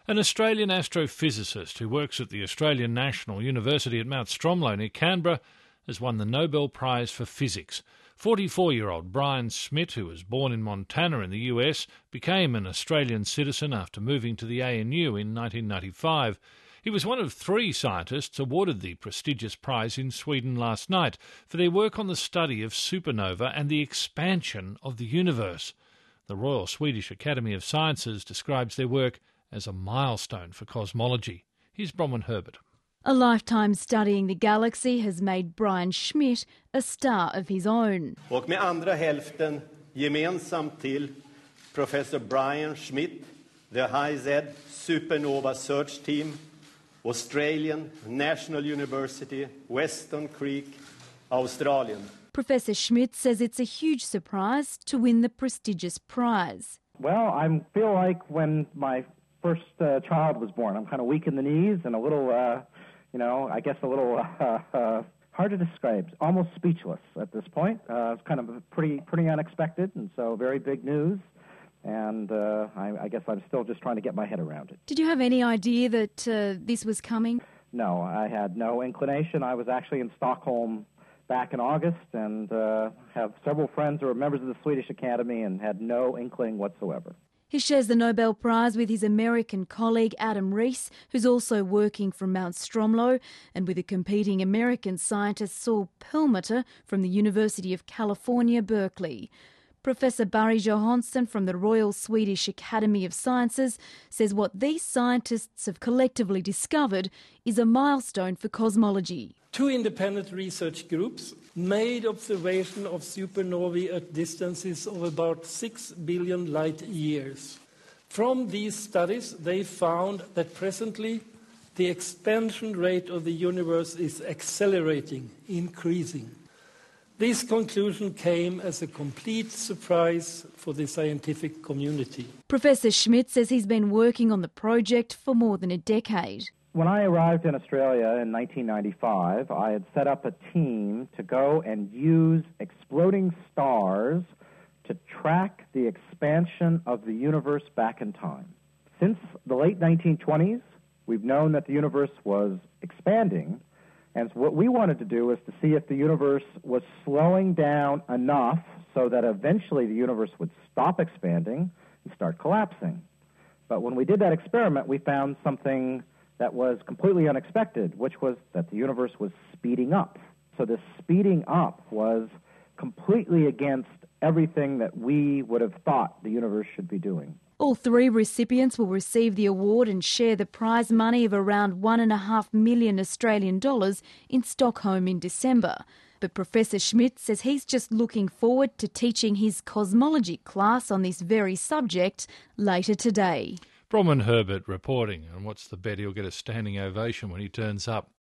An Australian astrophysicist who works at the Australian National University at Mount Stromlo near Canberra has won the Nobel Prize for Physics. 44-year-old Brian Schmidt, who was born in Montana in the US, became an Australian citizen after moving to the ANU in 1995. He was one of 3 scientists awarded the prestigious prize in Sweden last night for their work on the study of supernova and the expansion of the universe. The Royal Swedish Academy of Sciences describes their work as a milestone for cosmology. Here's Bronwyn Herbert. A lifetime studying the galaxy has made Brian Schmidt a star of his own. Och med andra hälften gemensamt till Professor Brian Schmidt, the HiZ Supernova Search Team, Australian National University, Western Creek, Australian. Professor Schmidt says it's a huge surprise to win the prestigious prize. Well, I feel like when my first child was born. I'm kind of weak in the knees and a little, I guess a little hard to describe, almost speechless at this point. It's kind of pretty unexpected, and so very big news. And I guess I'm still just trying to get my head around it. Did you have any idea that this was coming? No, I had no inclination. I was actually in Stockholm back in August and have several friends who are members of the Swedish Academy and had no inkling whatsoever. He shares the Nobel Prize with his American colleague Adam Rees, who's also working from Mount Stromlo, and with a competing American scientist Saul Perlmutter from the University of California, Berkeley. Professor Barry Johansson from the Royal Swedish Academy of Sciences says what these scientists have collectively discovered is a milestone for cosmology. 2 independent research groups made observation of supernovae at distances of about 6 billion light years. From these studies, they found that presently the expansion rate of the universe is accelerating, increasing. This conclusion came as a complete surprise for the scientific community. Professor Schmidt says he's been working on the project for more than a decade. When I arrived in Australia in 1995, I had set up a team to go and use exploding stars to track the expansion of the universe back in time. Since the late 1920s, we've known that the universe was expanding, and so what we wanted to do was to see if the universe was slowing down enough so that eventually the universe would stop expanding and start collapsing. But when we did that experiment, we found something that was completely unexpected, which was that the universe was speeding up. So this speeding up was completely against everything that we would have thought the universe should be doing. All 3 recipients will receive the award and share the prize money of around $1.5 million Australian dollars in Stockholm in December. But Professor Schmidt says he's just looking forward to teaching his cosmology class on this very subject later today. Bronwyn Herbert reporting, and what's the bet he'll get a standing ovation when he turns up.